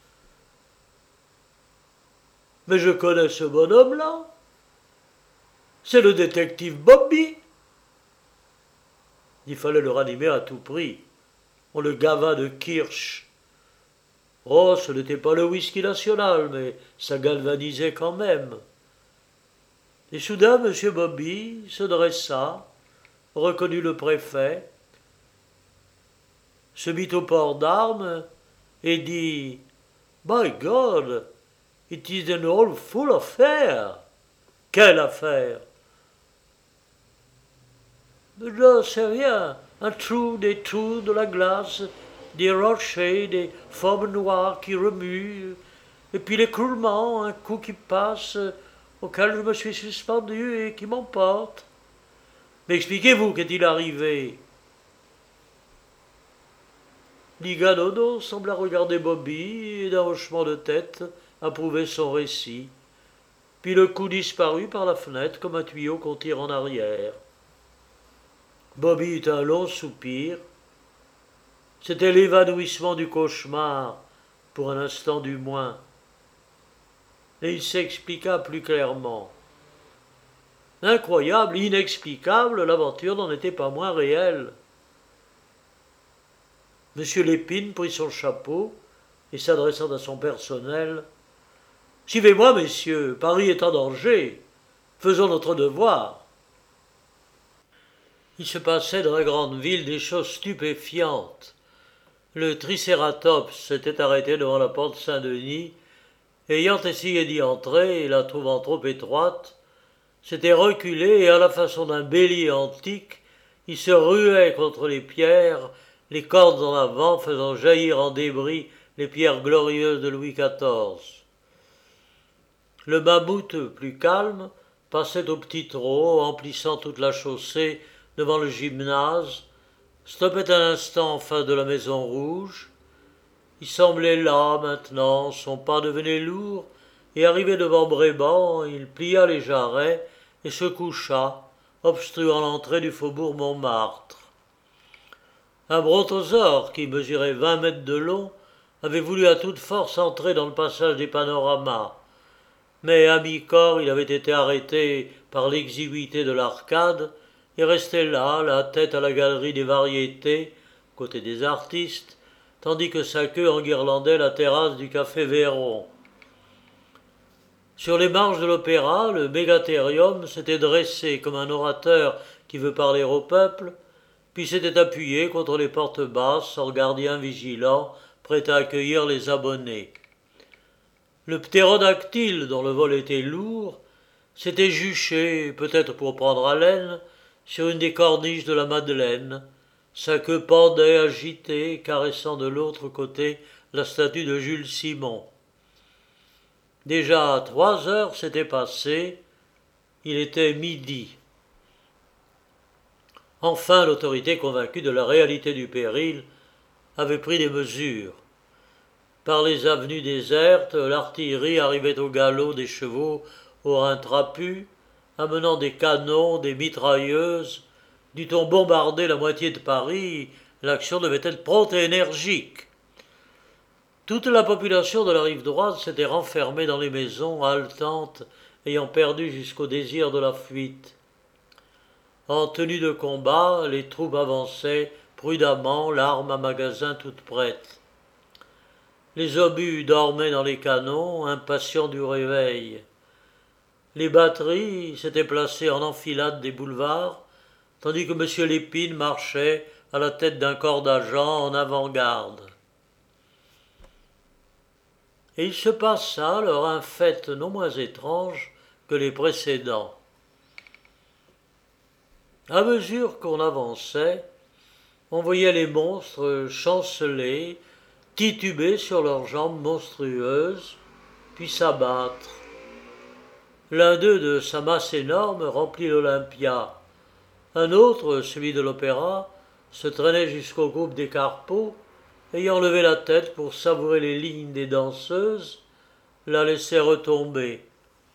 A: « Mais je connais ce bonhomme-là, c'est le détective Bobby !» Il fallait le ranimer à tout prix. On le gava de kirsch. Oh, ce n'était pas le whisky national, mais ça galvanisait quand même. Et soudain, M. Bobby se dressa, reconnut le préfet, se mit au port d'armes et dit « By God, it is an awful affair !»« Quelle affaire ?» ?»« Je ne sais rien, un trou, des trous, de la glace, des rochers, des formes noires qui remuent, et puis l'écroulement, un coup qui passe, auquel je me suis suspendu et qui m'emporte. Mais expliquez-vous, qu'est-il arrivé ? Liganodo sembla regarder Bobby et d'un hochement de tête approuver son récit. Puis le coup disparut par la fenêtre comme un tuyau qu'on tire en arrière. Bobby eut un long soupir. C'était l'évanouissement du cauchemar, pour un instant du moins. Et il s'expliqua plus clairement. Incroyable, inexplicable, l'aventure n'en était pas moins réelle. Monsieur Lépine prit son chapeau et s'adressant à son personnel, « Suivez-moi, messieurs, Paris est en danger. Faisons notre devoir. » Il se passait dans la grande ville des choses stupéfiantes. Le tricératops s'était arrêté devant la porte Saint-Denis, et ayant essayé d'y entrer et la trouvant trop étroite, s'était reculé et à la façon d'un bélier antique, il se ruait contre les pierres, les cordes en avant faisant jaillir en débris les pierres glorieuses de Louis quatorze. Le mammouth, plus calme, passait au petit trot, emplissant toute la chaussée devant le gymnase, stoppait un instant en face de la Maison Rouge. Il semblait là, maintenant, son pas devenait lourd, et arrivé devant Bréban, il plia les jarrets et se coucha, obstruant l'entrée du faubourg Montmartre. Un brontosaure, qui mesurait vingt mètres de long, avait voulu à toute force entrer dans le passage des panoramas. Mais à mi-corps, il avait été arrêté par l'exiguïté de l'arcade et restait là, la tête à la galerie des variétés, côté des artistes, tandis que sa queue enguirlandait la terrasse du café Véron. Sur les marges de l'opéra, le mégathérium s'était dressé comme un orateur qui veut parler au peuple, puis s'était appuyé contre les portes basses en gardien vigilant, prêt à accueillir les abonnés. Le ptérodactyle, dont le vol était lourd, s'était juché, peut-être pour prendre haleine, sur une des corniches de la Madeleine. Sa queue pendait agitée, caressant de l'autre côté la statue de Jules Simon. Déjà trois heures s'étaient passées, il était midi. Enfin, l'autorité convaincue de la réalité du péril avait pris des mesures. Par les avenues désertes, l'artillerie arrivait au galop des chevaux aux reins trapus, amenant des canons, des mitrailleuses. Dût-on bombarder la moitié de Paris, l'action devait être prompte et énergique. Toute la population de la rive droite s'était renfermée dans les maisons, haletantes, ayant perdu jusqu'au désir de la fuite. En tenue de combat, les troupes avançaient prudemment, l'arme à magasin toute prête. Les obus dormaient dans les canons, impatients du réveil. Les batteries s'étaient placées en enfilade des boulevards, tandis que M. Lépine marchait à la tête d'un corps d'agents en avant-garde. Et il se passa alors un fait non moins étrange que les précédents. À mesure qu'on avançait, on voyait les monstres chanceler, tituber sur leurs jambes monstrueuses, puis s'abattre. L'un d'eux, de sa masse énorme, remplit l'Olympia. Un autre, celui de l'opéra, se traînait jusqu'au groupe des Carpeaux, ayant levé la tête pour savourer les lignes des danseuses, la laissait retomber.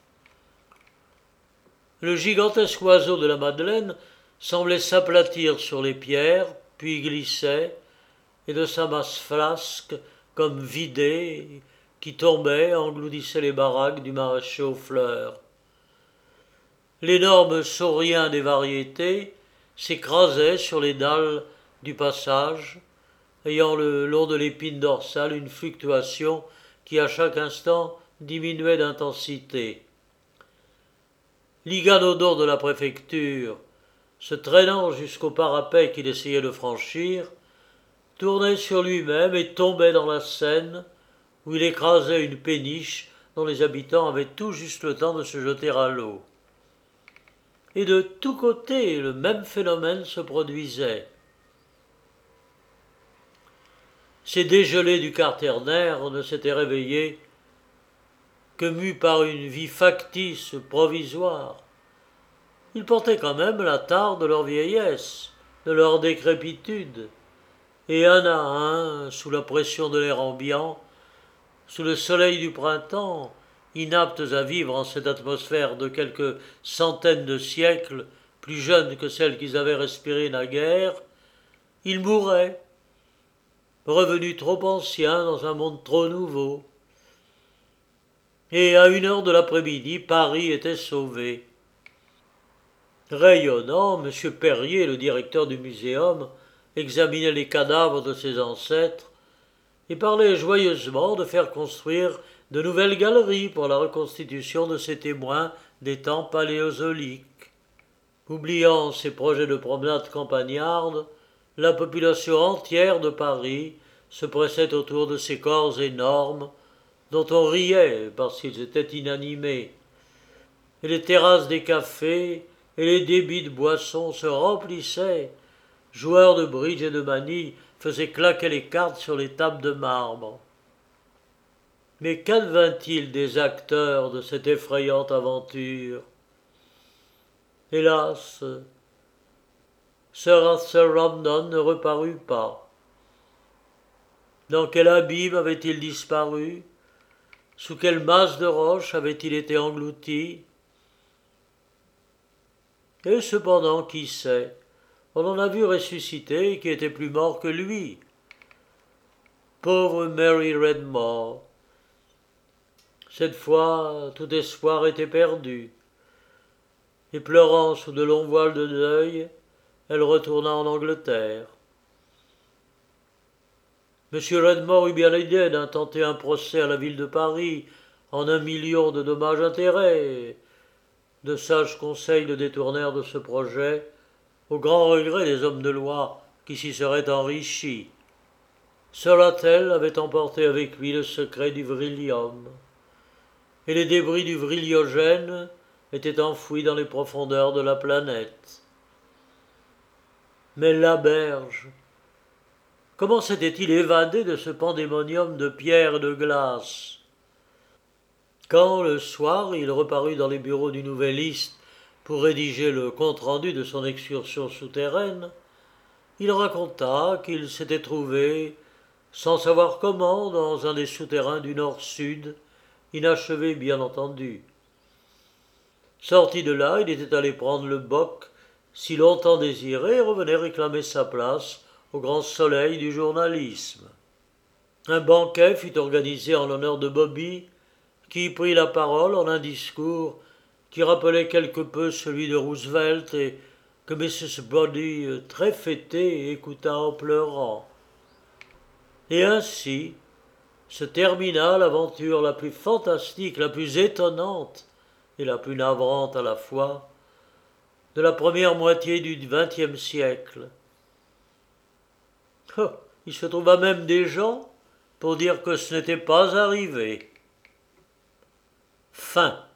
A: Le gigantesque oiseau de la Madeleine semblait s'aplatir sur les pierres, puis glissait, et de sa masse flasque, comme vidée, qui tombait, engloutissait les baraques du marché aux fleurs. L'énorme saurien des variétés s'écrasait sur les dalles du passage, ayant le long de l'épine dorsale une fluctuation qui à chaque instant diminuait d'intensité. Liganodon de la préfecture, se traînant jusqu'au parapet qu'il essayait de franchir, tournait sur lui-même et tombait dans la Seine, où il écrasait une péniche dont les habitants avaient tout juste le temps de se jeter à l'eau. Et de tous côtés, le même phénomène se produisait. Ces dégelés du quaternaire ne s'étaient réveillés que mus par une vie factice, provisoire. Ils portaient quand même la tare de leur vieillesse, de leur décrépitude, et un à un, sous la pression de l'air ambiant, sous le soleil du printemps, inaptes à vivre en cette atmosphère de quelques centaines de siècles, plus jeune que celle qu'ils avaient respirée naguère, ils mouraient, revenus trop anciens dans un monde trop nouveau. Et à une heure de l'après-midi, Paris était sauvé. Rayonnant, M. Perrier, le directeur du muséum, examinait les cadavres de ses ancêtres et parlait joyeusement de faire construire de nouvelles galeries pour la reconstitution de ces témoins des temps paléozoïques. Oubliant ses projets de promenade campagnarde, la population entière de Paris se pressait autour de ces corps énormes dont on riait parce qu'ils étaient inanimés. Et les terrasses des cafés et les débits de boissons se remplissaient. Joueurs de bridge et de manille faisaient claquer les cartes sur les tables de marbre. Mais qu'advint-il des acteurs de cette effrayante aventure? Hélas, Sir Arthur Rawdon ne reparut pas. Dans quel abîme avait-il disparu? Sous quelle masse de roches avait-il été englouti? Et cependant, qui sait, on en a vu ressusciter qui était plus mort que lui. Pauvre Mary Redmore. Cette fois, tout espoir était perdu. Et pleurant sous de longs voiles de deuil, elle retourna en Angleterre. Monsieur Redmore eut bien l'idée d'intenter un procès à la ville de Paris en un million de dommages-intérêts. De sages conseils le détournèrent de ce projet, au grand regret des hommes de loi qui s'y seraient enrichis. Sir Attel avait emporté avec lui le secret du Vrilium, et les débris du Vriliogène étaient enfouis dans les profondeurs de la planète. Mais Laberge, comment s'était-il évadé de ce pandémonium de pierre et de glace? Quand, le soir, il reparut dans les bureaux du Nouvelliste pour rédiger le compte-rendu de son excursion souterraine, il raconta qu'il s'était trouvé, sans savoir comment, dans un des souterrains du nord-sud, inachevé bien entendu. Sorti de là, il était allé prendre le boc, si longtemps désiré, et revenait réclamer sa place au grand soleil du journalisme. Un banquet fut organisé en l'honneur de Bobby, qui prit la parole en un discours qui rappelait quelque peu celui de Roosevelt et que missus Body, très fêtée, écouta en pleurant. Et ainsi se termina l'aventure la plus fantastique, la plus étonnante et la plus navrante à la fois de la première moitié du vingtième siècle. Oh, il se trouva même des gens pour dire que ce n'était pas arrivé. Fin.